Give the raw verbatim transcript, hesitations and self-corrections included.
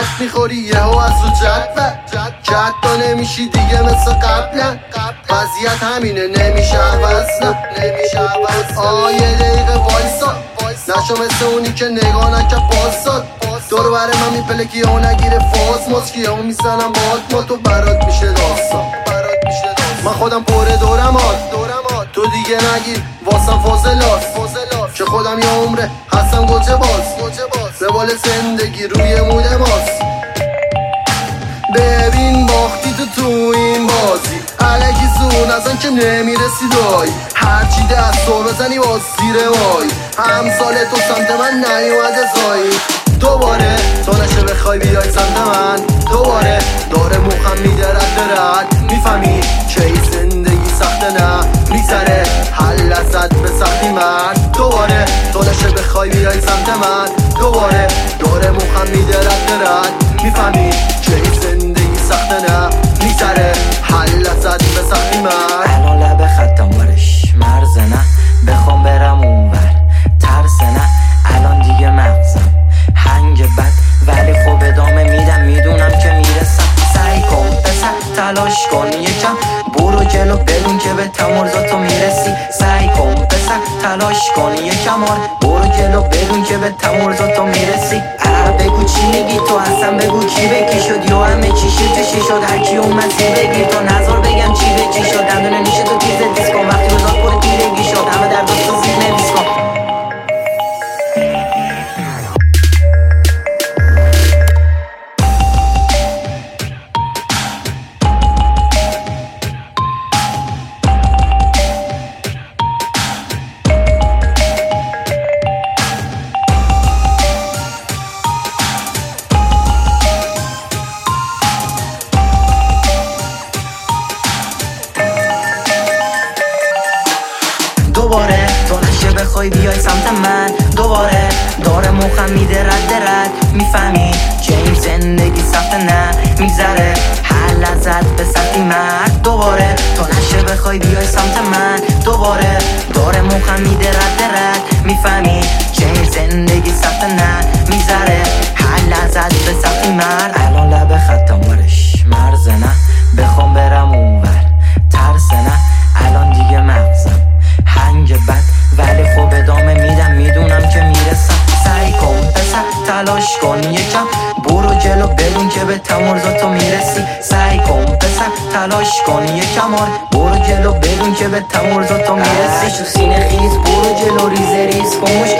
جد میخوری یهو از رو جد جد تا نمیشی دیگه مثل قبلا. وضعیت همینه نمیشه عوض نمیشه عوض. آه یه دقیقه وایسا نشو مثل اونی که نگاه نکه پاساد. دور بر من میپلکی ها نگیره فاز ماسکی ها میزنم باد ما تو برات میشه داستان. من خودم پره دورم آد تو دیگه نگیر واسم فاضلات که خودم یه عمره هستم گوجه باز به بال زندگی روی موده ماست. ببین باختی تو تو این بازی علکی زون ازن که نمیرسی دایی. هرچی دست رو بزنی باز زیر وای. همسال تو سمت من نیومده زایی. دوباره تو نشه بخوای بیای سمت من. دوباره داره موخم میده رد رد. میفهمی که این زندگی سخته نه میگذره حل ازت به سختی مرد. دوباره تو نشه بخوای بیای سمت من. دوباره داره موخم میده رد رد. میفهمی که این زندگی سخته نه میگذره حل ازت به سختی مرد. الان لب خطم ورش مرزه نه بخوام برم اونور ترس نه الان دیگه مغزم هنگ بد ولی خب ادامه میدم میدونم که میرسم. سعی کن پسر تلاش کن یکم برو جلو بدون که به تمرزاتو میرسی. سعی کن پسر تلاش کن یکم آر برو جلو بدون که به تمرزاتو میرسی. اه بگو چی میگی تو اصلا بگو کی به کی شد یا همه چی شد چی شد هر کی اومد سی بگیر تو نظر بگم چی به چی شد. دندونه نیشه تو تیز دیس کن وقتی روزات پر تیرگی شد همه در دست تو زیر نویس کن. دوباره تو نشه بخوای بیای سمت من. دوباره داره موخم میده رد رد. میفهمی که این زندگی سخته نه میگذره حل ازت به سختی مرد. دوباره تو نشه بخوای بیای سمت من. دوباره داره موخم میده رد رد. میفهمی که این زندگی سخته نه میگذره حل ازت به سختی مرد. الان لب خطم ورش مرزه نه بخوام برم اونور ترس نه الان دیگه مغزم هنگ بد ولی خب ادامه میدم میدونم که میرسم. سعی کن پسر تلاش کن یکم برو جلو بدون که به تمرزاتو میرسی. سعی کن پسر تلاش کن یکم آر برو جلو بدون که به تمرزاتو میرسی. تو سینه خیز برو جلو ریز ریز کن